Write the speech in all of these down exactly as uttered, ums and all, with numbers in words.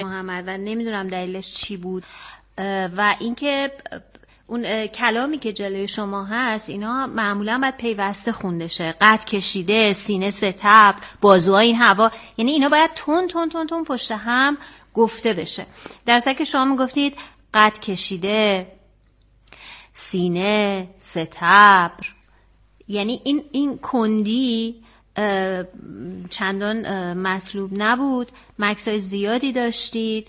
محمد و نمیدونم دلیلش چی بود و اینکه اون کلامی که جلوی شما هست اینا معمولا باید پیوسته خونده شه، قد کشیده، سینه ستبر، بازوها این هوا، یعنی اینا باید تون تون تون تون پشت هم گفته بشه. در صورتی که شما میگفتید قد کشیده، سینه ستبر، یعنی این این کندی چندان مطلوب نبود. مکسای زیادی داشتید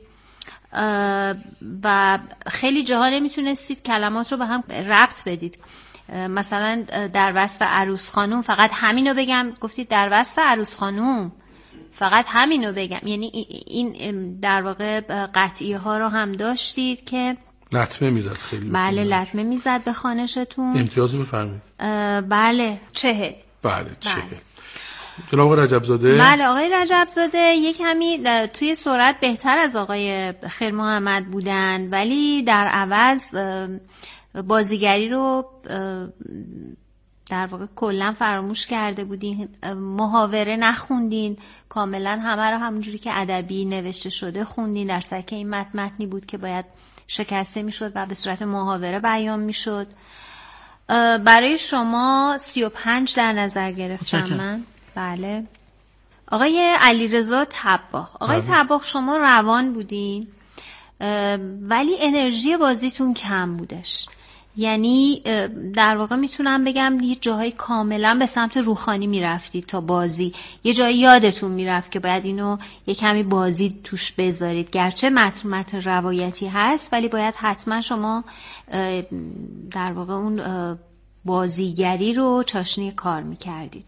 و خیلی جاها نمیتونستید کلمات رو به هم ربط بدید. مثلا در وصف عروس خانوم فقط همینو بگم، گفتید در وصف عروس خانوم فقط همینو بگم، یعنی این در واقع قطعیه ها رو هم داشتید که لطمه میزد خیلی. بله لطمه میزد به خانشتون. امتیازی بفرمایید. بله چهل. بله چهل. جناب آقای رجبزاده. بله آقای رجبزاده یک کمی توی سرعت بهتر از آقای خیر محمد بودن، ولی در عوض بازیگری رو در واقع کلا فراموش کرده بودین، محاوره نخوندین، کاملا همه رو همونجوری که ادبی نوشته شده خوندین، در صورتی که این متن متنی بود که باید شکسته میشد و به صورت محاوره بیان میشد. برای شما سی و پنج در نظر گرفتم من. بله. آقای علیرضا طباخ. آقای طباخ شما روان بودین ولی انرژی بازیتون کم بودش، یعنی در واقع میتونم بگم یه جاهای کاملا به سمت روحانی میرفتید تا بازی، یه جایی یادتون میرفت که باید اینو یه کمی بازی توش بذارید، گرچه متن متن روایتی هست ولی باید حتما شما در واقع اون بازیگری رو چاشنی کار میکردید.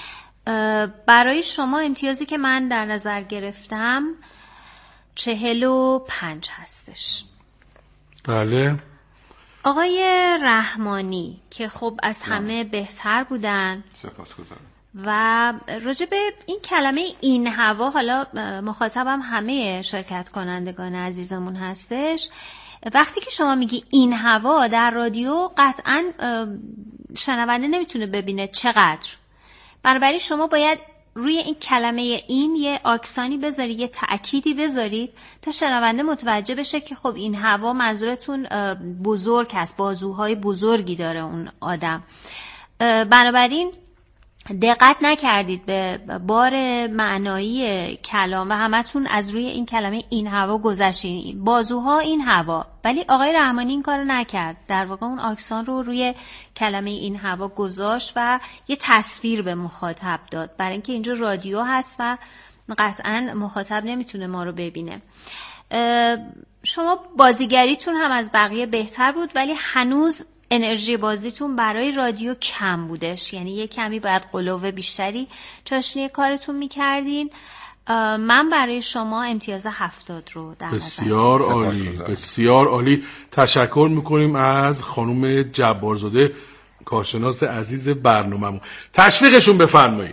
برای شما امتیازی که من در نظر گرفتم چهل و پنج هستش. بله. آقای رحمانی که خب از همه بهتر بودن، سپاسگزارم. و راجع به این کلمه این هوا، حالا مخاطبم همه شرکت کنندگان عزیزمون هستش، وقتی که شما میگی این هوا در رادیو قطعاً شنونده نمیتونه ببینه چقدر، بنابراین شما باید روی این کلمه این یه آکسانی بذارید، یه تأکیدی بذارید تا شنونده متوجه بشه که خب این هوا منظورتون بزرگ هست، بازوهای بزرگی داره اون آدم. بنابراین دقت نکردید به بار معنایی کلام و همتون از روی این کلمه این هوا گذشتین، بازوها این هوا، ولی آقای رحمانی این کارو نکرد، در واقع اون آکسان رو روی کلمه این هوا گذاشت و یه تصویر به مخاطب داد، برای اینکه اینجا رادیو هست و قطعا مخاطب نمیتونه ما رو ببینه. شما بازیگریتون هم از بقیه بهتر بود ولی هنوز انرژی بازیتون برای رادیو کم بودش، یعنی یه کمی باید قلوه بیشتری چاشنی کارتون میکردین. من برای شما امتیاز هفتاد رو در نظر. بسیار عالی، بسیار عالی. تشکر میکنیم از خانم جبارزاده کارشناس عزیز برنامه‌مون. تشویقشون بفرمایید.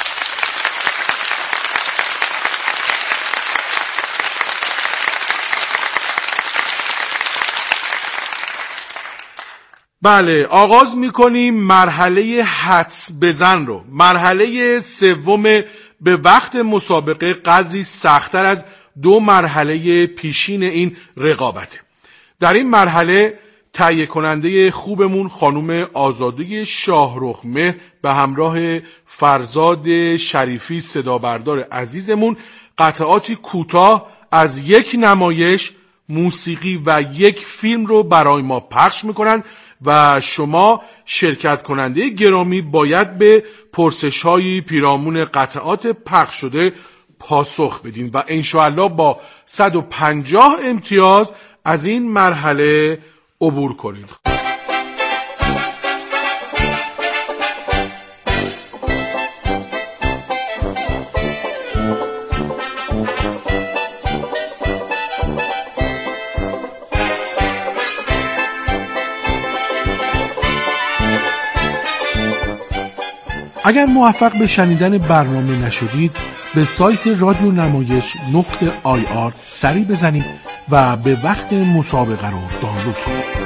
بله، آغاز میکنیم مرحله حدس بزن رو. مرحله سوم به وقت مسابقه قدری سخت‌تر از دو مرحله پیشین این رقابته. در این مرحله تهیه کننده خوبمون خانم آزاده شاهرخ مهر به همراه فرزاد شریفی صدابردار عزیزمون قطعاتی کوتاه از یک نمایش موسیقی و یک فیلم رو برای ما پخش میکنن و شما شرکت کننده گرامی باید به پرسش‌های پیرامون قطعات پخش شده پاسخ بدین و انشاءالله با صد و پنجاه امتیاز از این مرحله عبور کنید. اگر موفق به شنیدن برنامه نشدید به سایت رادیو نمایش نقطه آی آر سری بزنید و به وقت مسابقه رو دانلود کنید.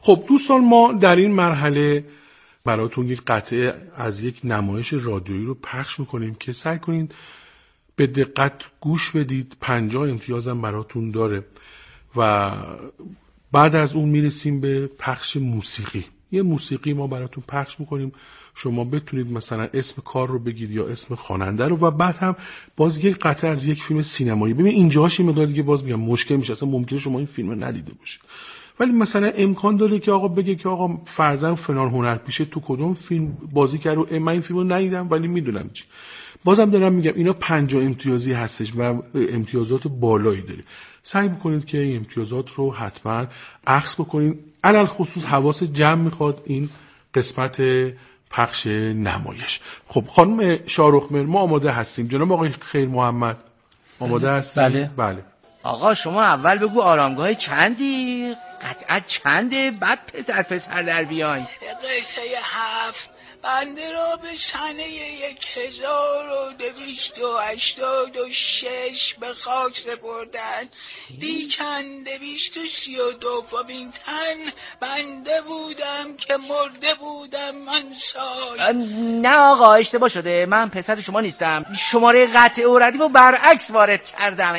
خب دوستان، ما در این مرحله براتون یک قطعه از یک نمایش رادیویی رو پخش میکنیم که سعی کنید به دقت گوش بدید. پنجاه امتیازم براتون داره و بعد از اون میرسیم به پخش موسیقی. یه موسیقی ما براتون پخش میکنیم، شما بتونید مثلا اسم کار رو بگید یا اسم خواننده رو و بعد هم باز یک قطعه از یک فیلم سینمایی. ببین اینجاش این مقدار دیگه باز میگم مشکل میشه، اصلا ممکنه شما این فیلم رو ندیده باشید، ولی مثلا امکان داره که آقا بگه که آقا فرضاً فلان هنرپیشه تو کدوم فیلم بازی کرد و من این فیلم رو ندیدم ولی میدونم چی. بازم دارم میگم اینا پنجاه امتیازی هستش و امتیازات بالایی داره. سعی بکنید که این امتیازات رو حتما اخذ بکنید. علل خصوص حواس جمع میخواد این قسمت پخش نمایش. خب خانم شاهرخمهر ما آماده هستیم. جناب آقای خیر محمد آماده هستیم؟ بله بله. آقا شما اول بگو آرامگاه چندی؟ قطعت چنده؟ بعد پسر پسر در بیاین. قصه هفت. بنده را به سنه یک هزار و دویست و هشتاد و شش به خاک سپردن. دیکن دویست و سی و دومین تن بنده بودم که مرده بودم من سال. نه آقا اشتباه شده، من پسر شما نیستم. شماره قطعه و ردیف و برعکس وارد کردم.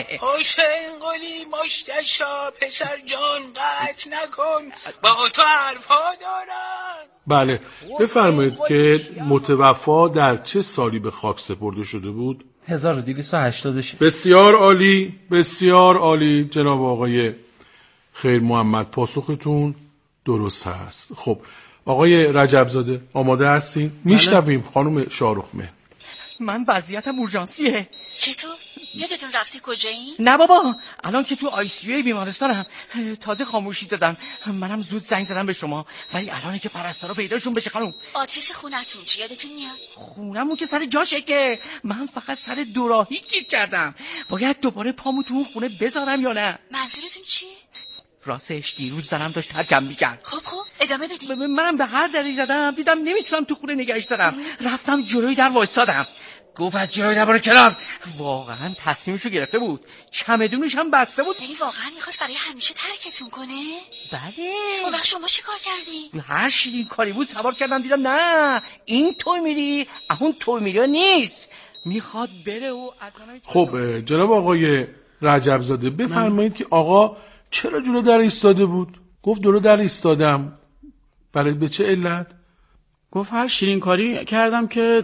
حسین قلی مشتشا پسر جان قطع نکن، با تو حرفا دارم. بله بفرمایید که متوفا در چه سالی به خاک سپرده شده بود؟ هزار و دویست و هشتاد و شش. بسیار عالی، بسیار عالی جناب آقای خیر محمد، پاسختون درست هست. خب آقای رجبزاده آماده هستین؟ میشنویم خانم شاهرخمهر. من وضعیتم اورژانسیه. چطور؟ یادتون رفته کجایی؟ نه بابا، الان که تو آی سی یو بیمارستانم. تازه خاموشی دادم. منم زود زنگ زدم به شما، ولی الان که پرستارا پیداشون بشه خانم. آدرس خونتون چی یادتون میاد؟ خونمون که سر جاشه، که من فقط سر دوراهی گیر کردم. باید دوباره پامو تو اون خونه بذارم یا نه؟ منظورتون چیه؟ راستش دیروز زنم داشت ترکم میکرد. خب خب ادامه بدید. منم به هر دری زدم، دیدم نمیتونم تو خونه نگهش دارم. رفتم جلوی در وایسادم. گفت از جلوی در برو کنار. واقعا تصمیمشو گرفته بود، چمدونش هم بسته بود. یعنی واقعا میخواست برای همیشه ترکتون کنه؟ بله. اون وقت شما چی کار کردین؟ هر شیرین کاری بود سوار کردم، دیدم نه این توی میری اون توی میری نیست، میخواد بره و از من. خب جناب آقای رجبزاده بفرمایید که آقا چرا جلو در ایستاده بود؟ گفت جلو در ایستادم. برای به چه علت؟ گفت هر شیرین کاری کردم که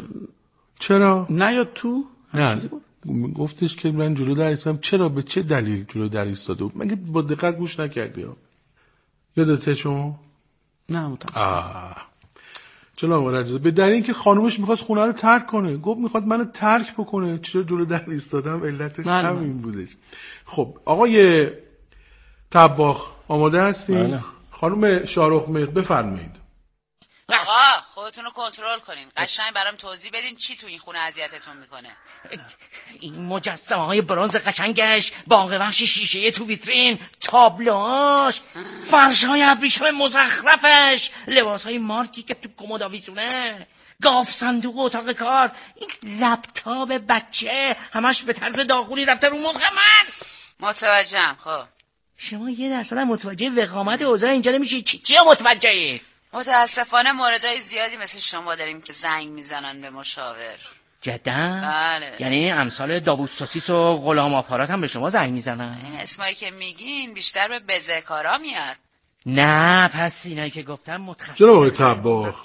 چرا؟ نیاد تو. نه گفتش که من جلو در ایستادم. چرا به چه دلیل جلو در ایستاده بود؟ مگه با دقت گوش نکردی ها؟ یادته شما؟ نه متاسفم. جناب رجب به دلیل اینکه خانومش میخواست خونه رو ترک کنه، گفت میخواد منو ترک بکنه. چرا جلو در ایستادم؟ علتش همین بودش. خب آقای طباخ آماده هستین؟ بله. خانم شاهرخمهر بفرمایید. آقا خودتون رو کنترل کنین، قشنگ برام توضیح بدین چی تو این خونه اذیتتون میکنه. این مجسمه های برنز قشنگش، باغ وحش شیشه تو ویترین، تابلوهاش، فرش های ابریشم مزخرفش، لباس های مارکی که تو کمد آویزونه، گاف صندوق اتاق کار، این لپتاپ بچه همش به طرز داغونی رفته رو مخ من. متوجهم. خب شما یه درصد متوجه وقامت اوضاع اینجا نمیشی؟ چی چی متوجهی؟ متاسفانه موردای زیادی مثل شما داریم که زنگ میزنن به مشاور. جدا؟ بله. یعنی امثال داوود سوسیس و غلام آپارات هم به شما زنگ میزنن؟ این اسمایی که میگین بیشتر به بزهکارا میاد. نه پس اینایی که گفتم متخصص. جناب آقای طباخ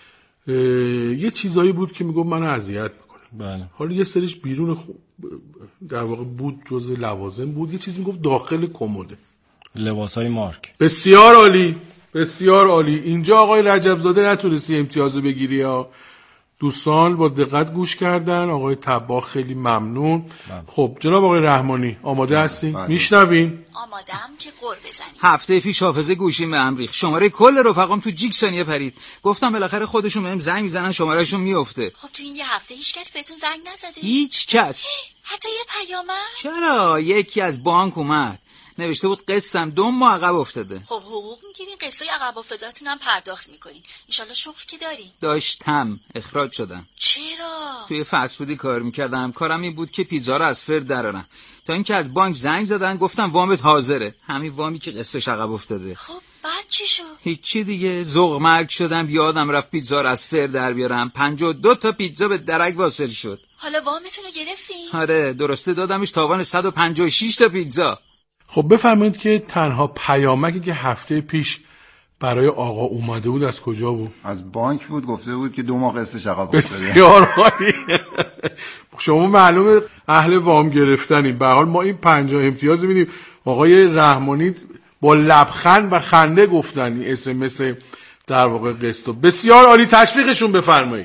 یه چیزایی بود که میگم منو اذیت میکنه. بله. حالا یه سریش بیرون خو... در واقع بود جزء لوازم بود، یه چیزی میگفت داخل کمده. لباسای مارک. بسیار عالی، بسیار عالی. اینجا آقای رجبزاده نتونستی امتیازو بگیری ها. دوستان با دقت گوش کردن. آقای طباخ خیلی ممنون. بله. خب جناب آقای رحمانی آماده هستین؟ میشنوین؟ آمادم که قر بزنیم. هفته پیش حافظه گوشیم به هم ریخت، شماره کل رفقام تو جیک ثانیه پرید. گفتم بالاخره خودشون بهم زنگ میزنن شمارهشون میفته. خب تو این یه هفته هیچ کس بهتون زنگ نزده؟ هیچ کس. حتی یه پیامک؟ چرا؟ یکی از بانک اومد نوشته بود قسطم دو ماه عقب افتاده. خب حقوق میگیرین، قسطای عقب افتادهاتون هم پرداخت میکنین. انشالله شغل که داری؟ داشتم، اخراج شدم. چرا؟ توی فست فودی کار میکردم، کارم این بود که پیزا رو از فرد درارم. تا اینکه از بانک زنگ زدن گفتم وامت حاضره، همین وامی که قسطش عقب افتاده. خب بعد چی شد؟ هیچی دیگه، ذوق مرگ شدم، یادم رفت پیتزا رو از فر در بیارم. پنجاه و دو تا پیتزا به درک واصل شد. حالا وامتون رو گرفتین؟ آره درسته، دادمش تاوان صد و پنجاه و شش تا پیتزا. خب بفرمایید که تنها پیامکی که هفته پیش برای آقا اومده بود از کجا بود؟ از بانک بود، گفته بود که دو ماه قسطش عقب افتاده. بسیار عالی. شما معلومه اهل وام گرفتنید. به هر حال ما این پنجاه امتیاز میدیم. آقای رحمانی با لبخند و خنده گفتن این اس ام اس در واقع قسطو. بسیار عالی، تشویقشون بفرمایید.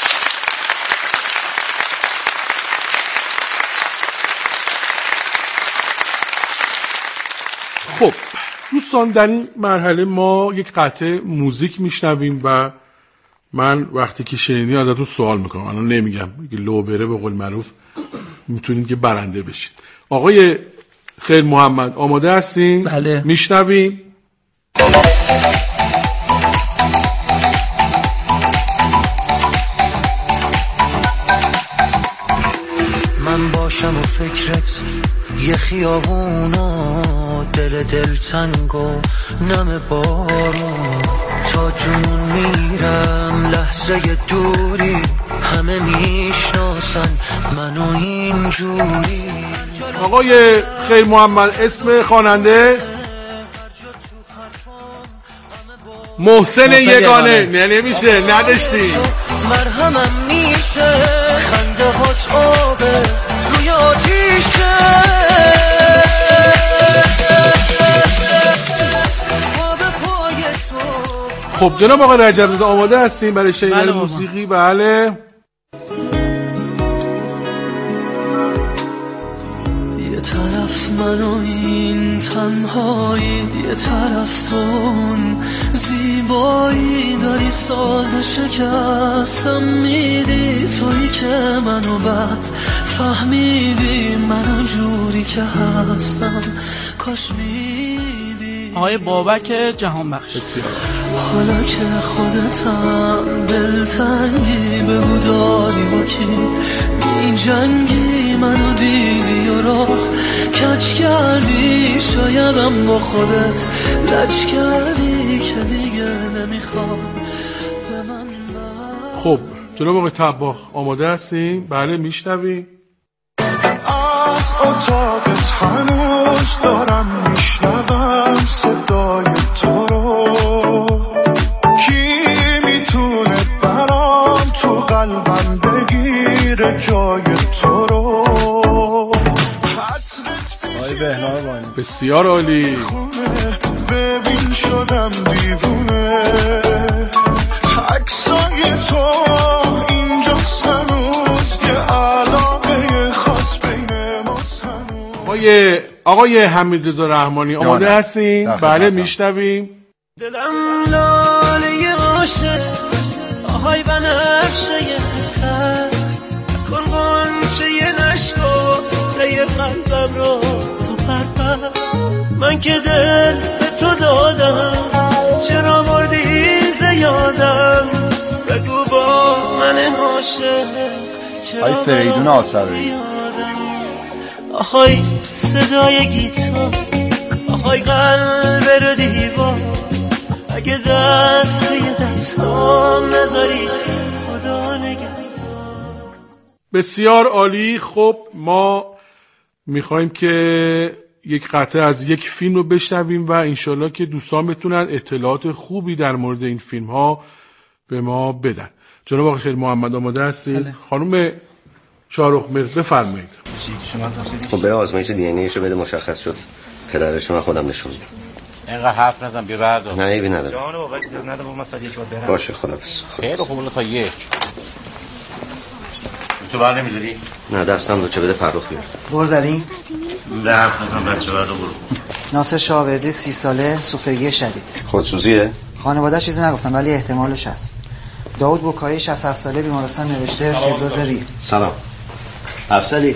خب دوستان، در این مرحله ما یک قطعه موزیک میشنویم و من وقتی که شنیدین ازتون سوال میکنم. الان نمیگم، لو بره به قول معروف میتونید که برنده بشید. آقای خیر محمد آماده هستین؟ بله. میشنویم. من باشم و فکرت یه خیابونا، دل دل تنگ و نم بارون، تا جنون میرم لحظه دوری، همه میشناسن منو اینجوری. آقای خیر محمد اسم خواننده؟ محسن یگانه. نه نمیشه، نداشتی. مرهمم میشه خنده هات آبه روی آتیشه. خب جناب آقای رجب رضا آماده هستیم برای شنیدن موسیقی؟ بله. یه طرف من و این تنهایی، یه طرف تون زیبایی، داری ساده شکستم میدی، تویی که منو بد فهمیدی، منو جوری که هستم کاش میدی. آقای بابک جهان بخش. حالا که خودتم دلتنگی، بگو داری با کی می جنگی، منو دیدی و راه کج کردی، شایدم با خودت لج کردی که دیگه نمیخوام به من بر. خب جناب آقای طباخ آماده هستیم؟ بله میشنویم. از اتاقت هنوز دارم میشنوم صدای تو رو، کی میتونه برام تو قلبم بگیره جای تو رو. آقای بهنام بانی. بسیار عالی. ببین شدم دیوونه، عکسای تو اینجاست هنوز، یه علاقه خاص بین ماست هنوز. آقای آقای حمیدرضا رحمانی آماده هستین؟ بله میشنویم. دلم لاله عاشق آهای بنفشه تر، کن غنچه ی نشکو ته قلبم رو تو پرپر، من که دل به تو دادم چرا بردی زیادم، بگو با من عاشق آی فریدون آسرایی. آهای صدای گیتار، آهای قلب رو دیوار، اگه دست توی دستام نذاری خدا نگهدار. بسیار عالی. خب ما میخوایم که یک قطعه از یک فیلم رو بشنویم و انشالله که دوستان بتونن اطلاعات خوبی در مورد این فیلم ها به ما بدن. جناب آقای خیر محمد آماده هستید؟ خانم شاهرخ مهر بفرمایید. خب به آزمایش دی ان ایشو بده، مشخص شد پدرش من خودم نشون میدم. اینقدر حرف نزن، بیا بردار. نه ایبی نداره. جان بابک زیاد نده، با من ساعت یک بعد برم. باشه خدافظ. خیلی خوبه تا یک. تو بر نمیذاری؟ نه دستم رو چه بده فرخ بیار. بر زدین؟ نه حرف نزن بچه برو برو. ناصر شاوردی سی ساله، سوختگی شدید. خودسوزیه؟ خانواده چیزی نگفتن ولی احتمالش هست. داود بوکایی شصت و هفت ساله، بیمارستان نوشته فیبروز ری. سلام. افسری؟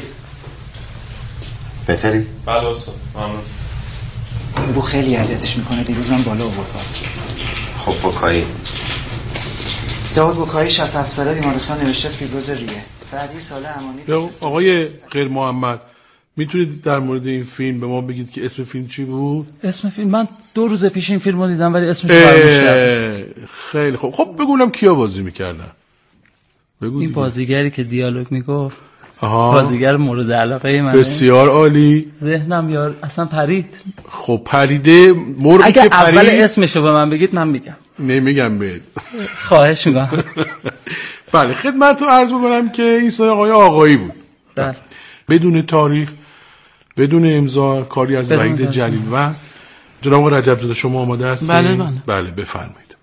بهتری؟ بله استاد ممنون. بو خیلی اذیتش میکنه، دیروزم بالا آورد. خب بوکایی. داود بوکایی شصت و هفت ساله، بیمارستان نوشته فیبروز ریه. بعدی ساله امامی. آقای غیر محمد میتونید در مورد این فیلم به ما بگید که اسم فیلم چی بود؟ اسم فیلم من دو روز پیش این فیلم رو دیدم ولی اسمش فراموش خیلی خوب. خب بگونم کیا بازی میکردن؟ بگو این دیگه. بازیگری که دیالوگ میگفت بازیگر مورد علاقه منه. بسیار عالی. ذهنم یار اصلا پرید. خب پریده مرغی اگه که پرید اول اسمشو به من بگید من میگم. نمیگم بهت. خواهش میکنم. بله خدمتتون عرض میکنم که این سایه آقای آقایی بود. بله. بدون تاریخ بدون امضا کاری از وحید جلیل و جناب آقای رجب زاده شما آماده هستید؟ بله بله. بله بفرمایید.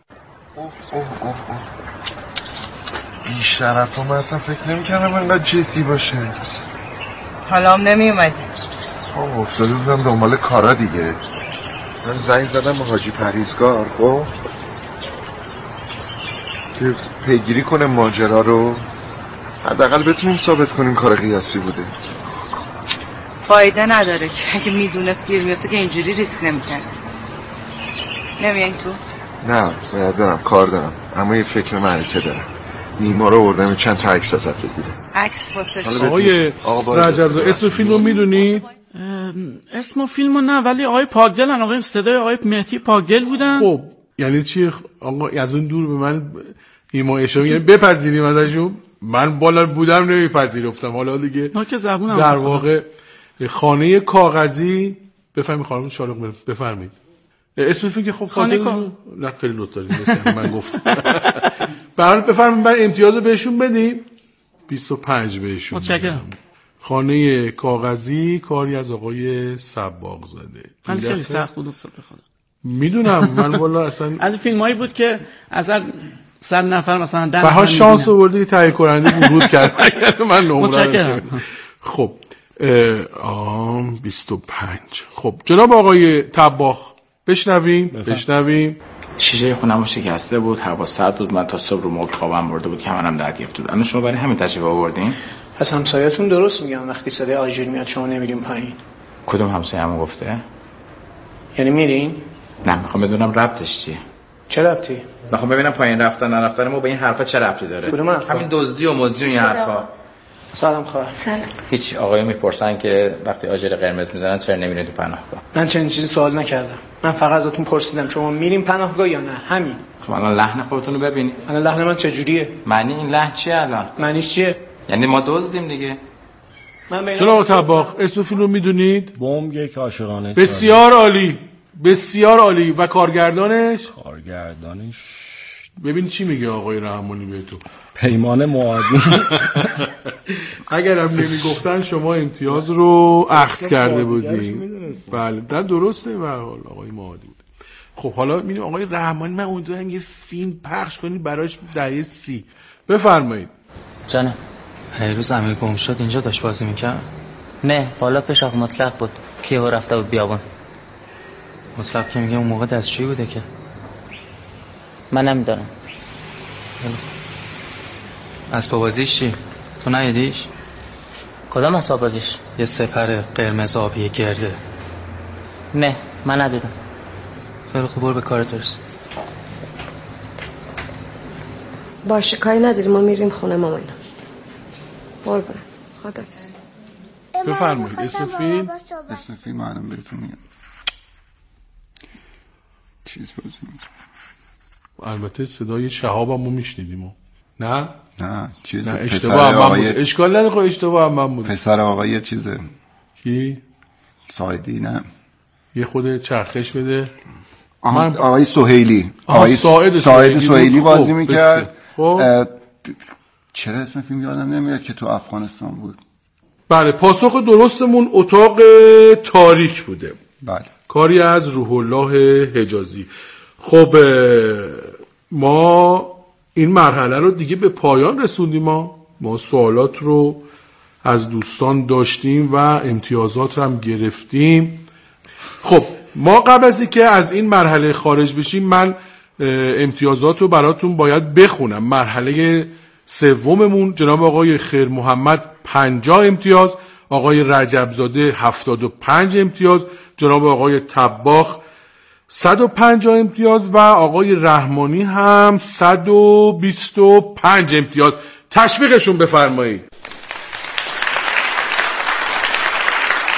بی شرف هم اصلا فکر نمی کردم اینقدر جدی باشه. حالا هم نمی اومدی. خب افتاده بودم دنبال کارا دیگه. من زنگ زدم به حاجی پریزگار خب که پیگیری کنه ماجرا رو، حداقل بتونیم ثابت کنیم کار قیاسی بوده. فایده نداره که اگه میدونست گیر میفته که اینجوری ریسک نمی‌کرد. نمیان تو؟ نه باید برم کار دارم، اما یه فکر معرکه دارم. نیما رو آوردم چند تا عکس ازت بگیره. عکس واسه آقای رجب اسم فیلم رو میدونید؟ اسم فیلمو نه ولی آقای پاکدلن، آقای صدای آقای مهدی پاکدل بودن. خب یعنی چی آقا از اون دور به من ایما اشاره یعنی بپذیریم ازشون؟ من بالا بودم نمیپذیرفتم. حالا دیگه در واقع خانه کاغذی بفرمایید خانم شالق بفرمایید اسم فیلم که خب خانه کاغذی نه خیلی لطف دارید من گفتم برای بفرمایید من امتیاز بهشون بدیم بیست و پنج بهشون متشکرم. خانه کاغذی کاری از آقای سباق زاده. من خیلی سخت بود اصلا بخونم. میدونم من والا اصلا از فیلمایی بود که از صد نفر مثلا ده نفر شانس آوردی تهیه کننده ورود کرد من نمره. متشکرم. خب آم بیست و پنج. خب جناب آقای طباخ بشنویم بشنویم. شیشه خونمو شکسته بود، هوا سرد بود، من تا صبح رو مبل خوابم برده بود، کمرم درد گرفته بود. الان شما برای همین تشریف آوردین؟ پس همسایه‌تون درست میگم وقتی صدای آژیر میاد شما نمیریم پایین. کدوم همسایه‌مو گفته؟ یعنی میرین؟ نه میخوام بدونم ربطش چیه. چه ربطی؟ میخوام ببینم پایین رفتن نرفتن ما به این حرفا چه ربطی داره. کدوم حرفا؟ همین دزدی و مزدی و این حرفا. سلام خواهر. سلام. هیچ آقایون میپرسن که وقتی آجر قرمز میزنن چرا نمیرین تو پناهگاه؟ من چنین چیزی سوال نکردم. من فقط ازتون پرسیدم شما میرین پناهگاه یا نه؟ همین. خب الان لحن خودتون رو ببینید. الان لحن من چجوریه؟ معنی این لحن چیه الان؟ معنیش چیه؟ یعنی ما دزدیم دیگه. جناب طباخ اسم فیلم رو میدونید؟ بمب یک عاشقانه. بسیار عالی بسیار عالی. و کارگردانش؟ کارگردانش ببین چی میگه آقای رحمانی بهتون. پیمان معادی. اگرم نمیگفتن شما امتیاز رو اخذ کرده بودین. بله ده درسته به هر حال آقای معادی بود. خب حالا میبینیم آقای رحمانی من امیدوارم یه فیلم پخش کنید براش دهه سی. بفرمایید. جانم هیروز امیر گم شد اینجا داشت بازی میکرد؟ نه بالا پشاق مطلق بود کیهو رفته بود بیابون. مطلق که میگه اون موقع دستشویی بوده که من نمیدارم. اسباب بازیش چی؟ تو ندیدیش؟ کدام اسباب بازیش؟ یه سپر قرمز آبی گرده. نه من ندیدم. خیلی خوب برو به کارت برس. باشه کاری نداری ما میریم خونه ماماینا. برو برو خداحافظ. بفرمایید اسم فیلم. اسم فیلم الان بهتون میگم. چیز بازی میکنه. البته صدای شهابمو میشنیدیم. نه نه چیز نه اشتباه هم من بود. اشکال نداره اشتباه هم من بود. پسر آقای چیزه کی؟ سایدی نه یه خود چرخش بده. من آقای سهیلی آقای ساعد ساعد سهیلی بازی میکرد. خب چرا اسم فیلم یادم نمیاد که تو افغانستان بود. بله پاسخ درستمون اتاق تاریک بوده. بله کاری از روح الله حجازی. خب ما این مرحله رو دیگه به پایان رسوندیم. ما ما سوالات رو از دوستان داشتیم و امتیازات رو هم گرفتیم. خب ما قبل از اینکه از این مرحله خارج بشیم من امتیازات رو براتون باید بخونم. مرحله سوممون جناب آقای خیر محمد پنجاه امتیاز، آقای رجبزاده هفتاد و پنج امتیاز، جناب آقای طباخ صد و پنجاه امتیاز و آقای رحمانی هم صد و بیست و پنج امتیاز. تشویقشون بفرمایید.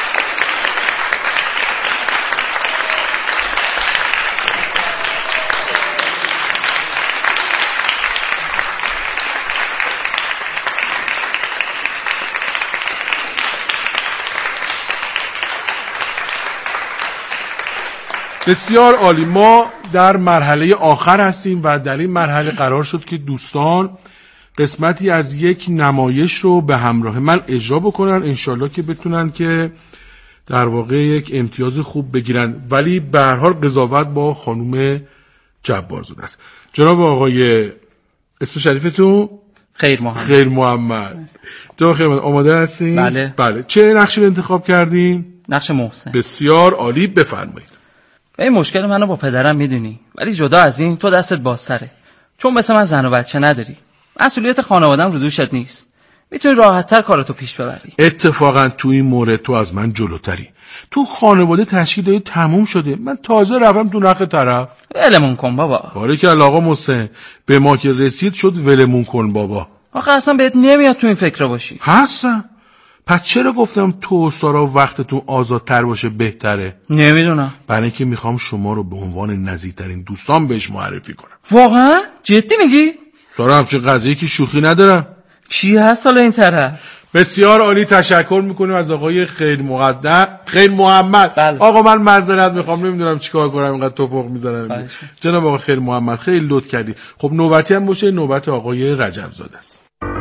بسیار عالی. ما در مرحله آخر هستیم و در این مرحله قرار شد که دوستان قسمتی از یک نمایش رو به همراه من اجرا بکنن، انشالله که بتونن که در واقع یک امتیاز خوب بگیرن، ولی به هر حال قضاوت با خانم جبارزاده است. جناب آقای اسم شریفتون؟ خیر محمد. خیر محمد. جناب خیر محمد آماده هستین؟ بله. بله. چه نقشی رو انتخاب کردین؟ نقش محسن. بسیار عالی، بفرمایید. این مشکل منو با پدرم میدونی، ولی جدا از این تو دستت بازتره، چون مثل من زن و بچه نداری، مسئولیت خانواده‌ام رو دوشت نیست، میتونی راحت‌تر کارتو پیش ببری. اتفاقا تو این مورد تو از من جلوتری. تو خانواده تشکیل دادی تموم شده، من تازه رفتم تو نخ طرف. ولمون کن بابا. باریکلا آقا محسن، به ما که رسید شد ولمون کن بابا. آخه اصلا بهت نمیاد تو این فکر باشی. هستم. پس چرا گفتم تو و سارا وقتتون آزادتر باشه بهتره؟ نمیدونم. برای اینکه میخوام شما رو به عنوان نزدیکترین دوستان بهش معرفی کنم. واقعا؟ جدی میگی؟ سارا همچین قضیه که شوخی ندارم. کی هست حالا این طرف؟ بسیار عالی، تشکر میکنیم از آقای خیر مقدم خیر محمد. بله. آقا من معذرت میخوام، نمیدونم چیکار کنم اینقدر توپق میزنم. جناب آقا خیر محمد خیلی لطف کردی. خب نوبتی هم باشه، نوبت آقای رجب زاده است.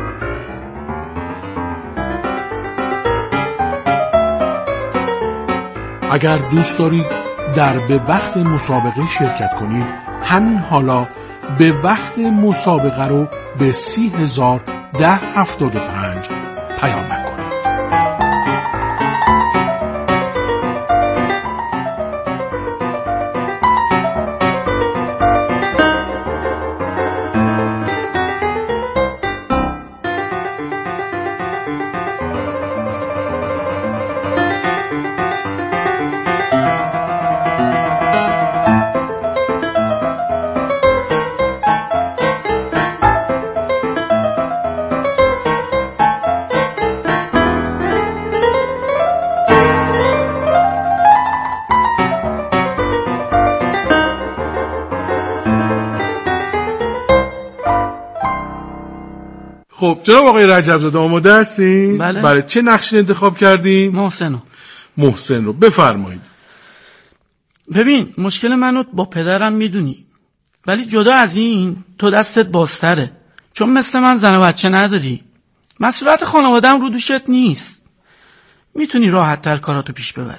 اگر دوست دارید در به وقت مسابقه شرکت کنید، همین حالا به وقت مسابقه رو به سی هزار ده هفتاد و پنج پیام کنید. خب جناب آقای رجب زاده آماده هستین؟ بله. برای چه نقشی انتخاب کردین؟ محسن رو. محسن رو بفرمایید. ببین مشکل منو با پدرم میدونی، ولی جدا از این تو دستت بازتره، چون مثل من زن و بچه نداری، مسئولیت خانواده‌ام رو دوشت نیست، میتونی راحت تر کاراتو پیش ببری.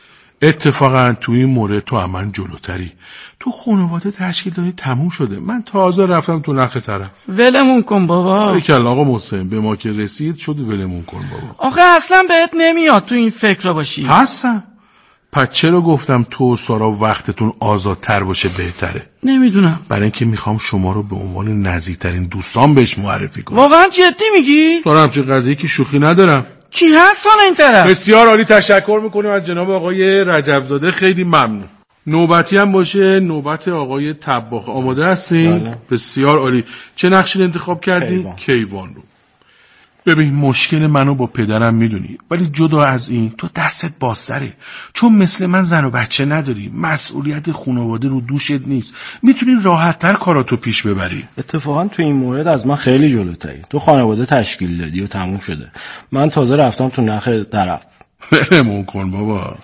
اتفاقا تو این مورد تو من جلوتری. تو خانواده تشکیل دادی تموم شده، من تازه رفتم تو نخ طرف. ولمون کن بابا. باریکلا آقا محسن، به ما که رسید شد ولمون کن بابا. آخه اصلا بهت نمیاد تو این فکر باشی. هستم. پس چرا گفتم تو و سارا وقتتون آزادتر باشه بهتره؟ نمیدونم. برای اینکه میخوام شما رو به عنوان نزدیکترین دوستان بهش معرفی کنم. واقعا جدی میگی؟ سارا همچین قضیه که شوخی ندارم. کی هست حالا این طرف؟ بسیار عالی، تشکر میکنیم از جناب آقای رجب زاده، خیلی ممنون. نوبتی هم باشه نوبت آقای طباخ. آماده هستین؟ بله. بسیار عالی. چه نقشی رو انتخاب کردین؟ کیوان. کیوان رو. ببین مشکل منو با پدرم میدونی، ولی جدا از این تو دستت بازتره، چون مثل من زن و بچه نداری، مسئولیت خانواده رو دوشت نیست، میتونی راحت تر کاراتو پیش ببری. اتفاقا تو این مورد از من خیلی جلوتری. تو خانواده تشکیل دادی و تموم شده، من تازه رفتم تو نخ طرف. ولمون کن بابا.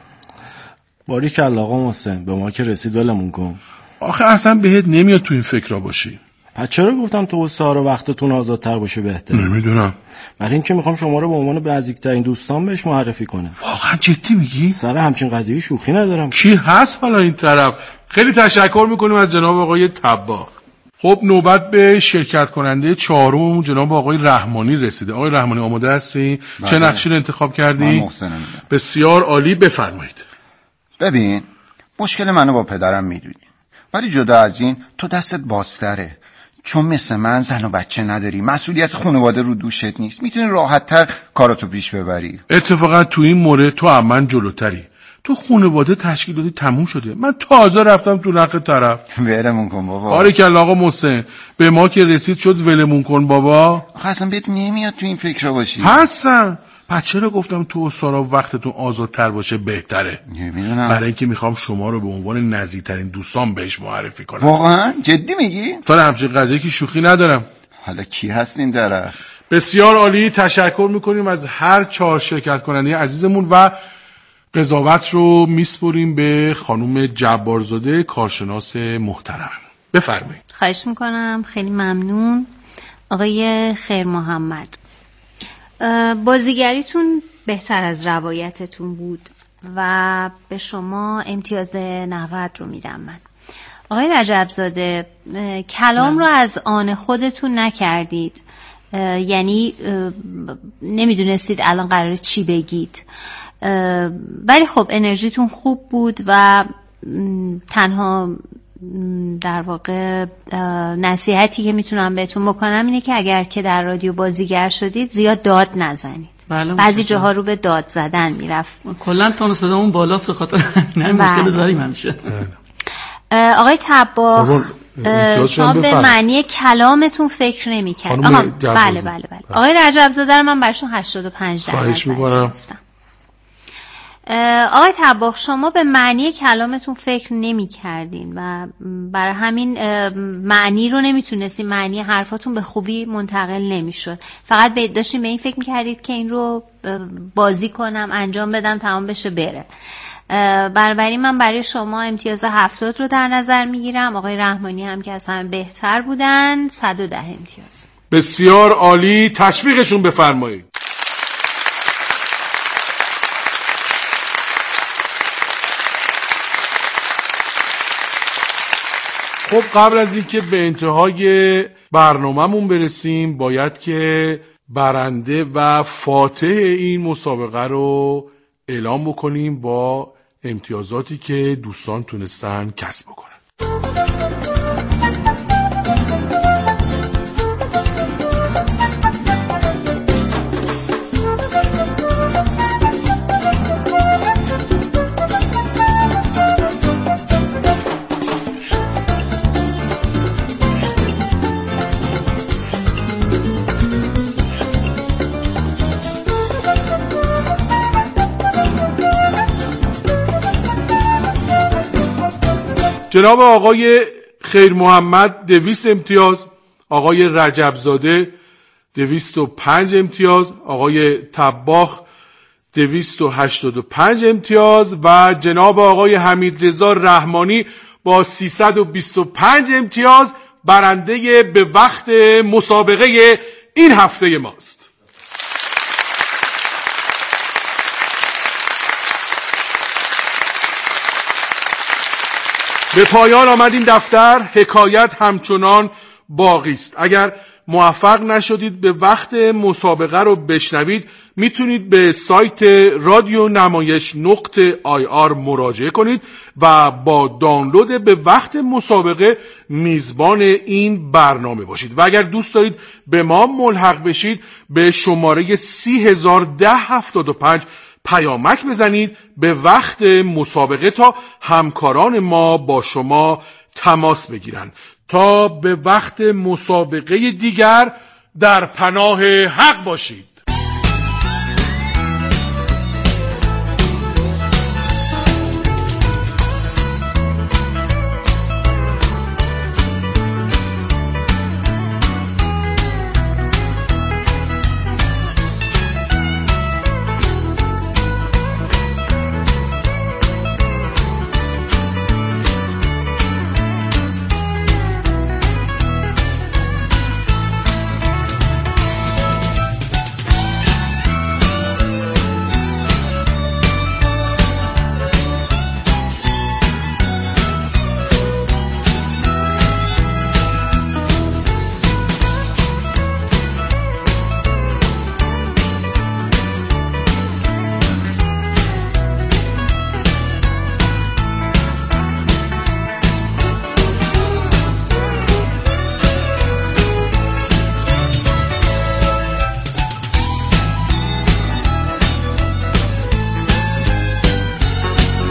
باریکلا آقا محسن، به ما که رسید ولمون کن. آخه اصلا بهت نمیاد تو این فکرها باشی. پس چرا گفتم تو و سارا وقتتون آزادتر باشه بهتره؟ نمیدونم. برای اینکه میخوام شما رو به عنوان نزدیکترین دوستان بهش معرفی کنم. واقعا جدی میگی؟ سر همچین قضیه شوخی ندارم. کی هست حالا این طرف؟ خیلی تشکر میکنیم از جناب آقای طباخ. خب نوبت به شرکت کننده چهارم جناب آقای رحمانی رسیده. آقای رحمانی آماده هستی؟ بله. چه نقشی رو انتخاب کردی؟ من محسنم. بسیار عالی، بفرمایید. ببین مشکل منو با پدرم میدونی، ولی جدا از این تو دستت بازتره، چون مثل من زن و بچه نداری، مسئولیت خانواده رو دوشت نیست، میتونی راحت تر کاراتو پیش ببری. اتفاقا تو این مورد تو هم من جلوتری. تو خانواده تشکیل دادی تموم شده، من تازه رفتم تو نخ طرف. ولمون کن بابا. باریکلا آقا محسن، به ما که رسید شد ولمون کن بابا. آخه اصلا بهت نمیاد تو این فکر باشی. هستم. پس چرا گفتم تو و سارا وقتتون آزادتر باشه بهتره؟ نمیدونم. برای اینکه میخوام شما رو به عنوان نزدیکترین دوستان بهش معرفی کنم. واقعا جدی میگی؟ سارا همچین قضیه که شوخی ندارم. حالا کی هست این طرف؟ بسیار عالی، تشکر میکنیم از هر چهار شرکت کننده عزیزمون و قضاوت رو میسپریم به خانم جبارزاده کارشناس محترم. بفرمایید. خواهش میکنم، خیلی ممنون. آقای خیر محمد، بازیگریتون بهتر از روایتتون بود و به شما امتیاز نود رو میدم من. آقای رجبزاده، کلام رو از آن خودتون نکردید، یعنی نمیدونستید الان قراره چی بگید، ولی خب انرژیتون خوب بود و تنها در واقع نصیحتی که میتونم بهتون بکنم اینه که اگر که در رادیو بازیگر شدید زیاد داد نزنید. بله، بعضی جاها رو به داد زدن میرفت. کلا تون صدامون بالاست به خاطر نه مشکل داریم همیشه. آقای طباخ، شما به معنی کلامتون فکر نمی‌کرد. بله بله بله. آقای رجبزاده رو من براشون هشتاد و پنج درصد خواهش می‌کنم. آقای طباخ، شما به معنی کلامتون فکر نمی کردین و برای همین معنی رو نمیتونستین، معنی حرفاتون به خوبی منتقل نمیشد. فقط داشتین به این فکر میکردید که این رو بازی کنم، انجام بدم، تمام بشه بره. بنابراین من برای شما امتیاز هفتاد رو در نظر میگیرم. آقای رحمانی هم که از همه بهتر بودن، صد و ده امتیاز. بسیار عالی، تشویقشون بفرمایید. خب قبل از اینکه به انتهای برنامه‌مون برسیم، باید که برنده و فاتح این مسابقه رو اعلام بکنیم با امتیازاتی که دوستان تونستن کسب بکنن. جناب آقای خیر محمد دویست امتیاز، آقای رجبزاده دویست و پنج امتیاز، آقای طباخ دویست و هشتاد و پنج امتیاز و جناب آقای حمیدرضا رحمانی با سیصد و بیست و پنج امتیاز برنده به وقت مسابقه این هفته ماست. به پایان آمد این دفتر. حکایت همچنان باقی است. اگر موفق نشدید به وقت مسابقه رو بشنوید، میتونید به سایت رادیو نمایش نقطه آی آر مراجعه کنید و با دانلود به وقت مسابقه میزبان این برنامه باشید. و اگر دوست دارید به ما ملحق بشید، به شماره سی هزار ده هفتاد و پنج پیامک بزنید به وقت مسابقه تا همکاران ما با شما تماس بگیرن. تا به وقت مسابقه دیگر در پناه حق باشید.